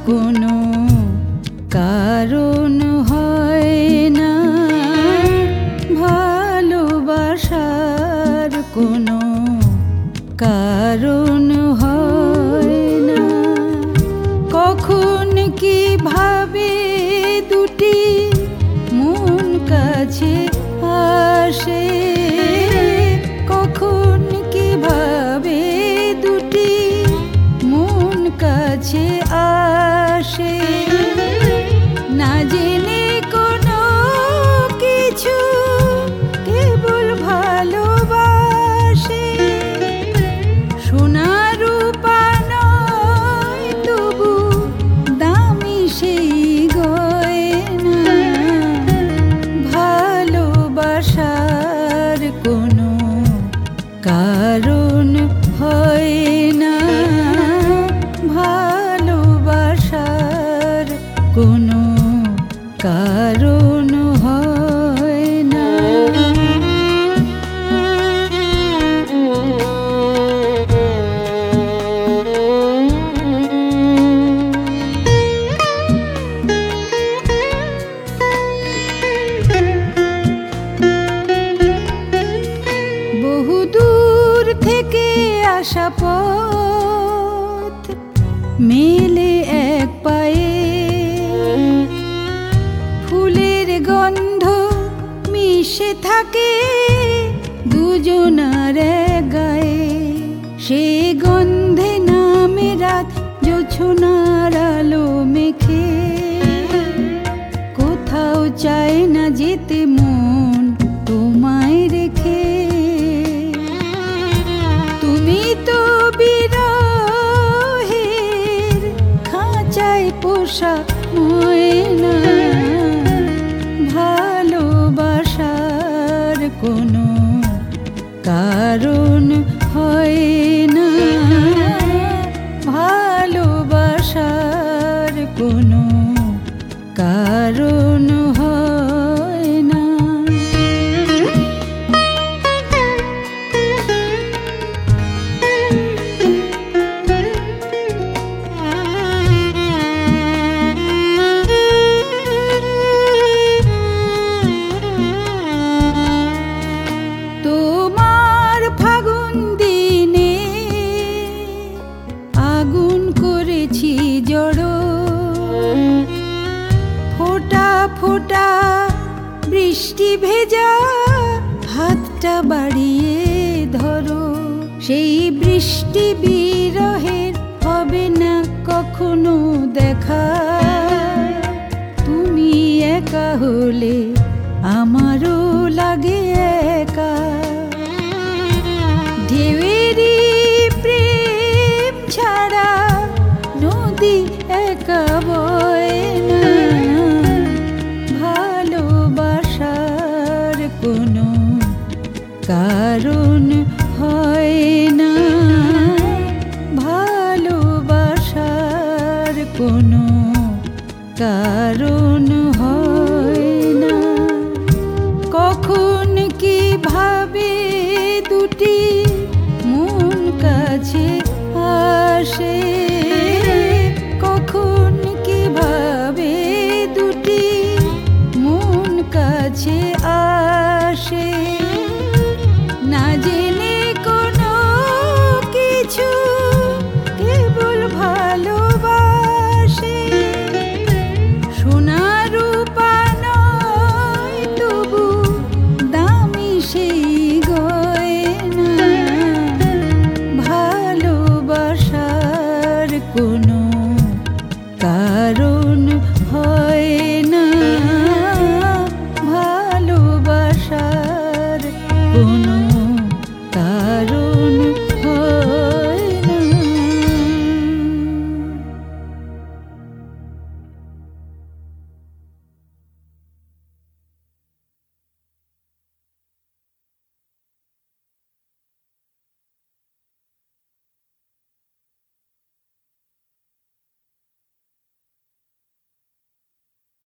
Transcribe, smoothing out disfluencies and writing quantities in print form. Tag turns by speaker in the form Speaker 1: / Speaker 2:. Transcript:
Speaker 1: কোনো কারণ হয় না, ভালোবাসার কোনো কারণ হয় না। কখন কিভাবে দুটি মন কাছে আসে, কখন কিভাবে দুটি মন কাছে আসে, না জেনে কোনো কিছু কেবল ভালোবাসে। সোনা রূপা নয় তবু দামি সেই গয়না, ভালোবাসার কোনো কারণ হয় না, ভালোবাসার কোনো কারণ হয় না। বহুদূর থেকে আসা পথ মেলে এক পায়ে, ফুলের গন্ধ মিশে থাকে দুজনার গায়ে। সে গন্ধে নামে রাত জোছনার আলো মেখে, কোথাও চায় না যেতে মন তোমায় রেখে। তুমি তো বিরহের খাঁচায় পোষা ময়না, ভালোবাসার কোনো কারণ হয় না, ভালোবাসার কোনো কারণ হয় না। তোমার ফাগুন দিনে আগুন করেছি জড়ো, ফোঁটা ফোঁটা বৃষ্টি ভেজা হাতটা বাড়িয়ে ধরো। সেই বৃষ্টি বিরহের হবে না কখনো দেখা, তুমি একা হলে আমারও লাগে একা। ঢেউয়েরই প্রেম ছাড়া নদী একা বয় না, ভালোবাসার কোনো কারণ হয় না, ভালোবাসার কোনো কারণ হয় না। কখন কিভাবে দুটি মন কাছে আসে, কখন কিভাবে দুটি মন কাছে আসে, না জেনে কোনো কিছু কেবল ভালোবাসে। সোনা রূপা নয় তবু দামি সেই গয়না, ভালোবাসার কোনো কারণ হয় না, ভালোবাসার কোনো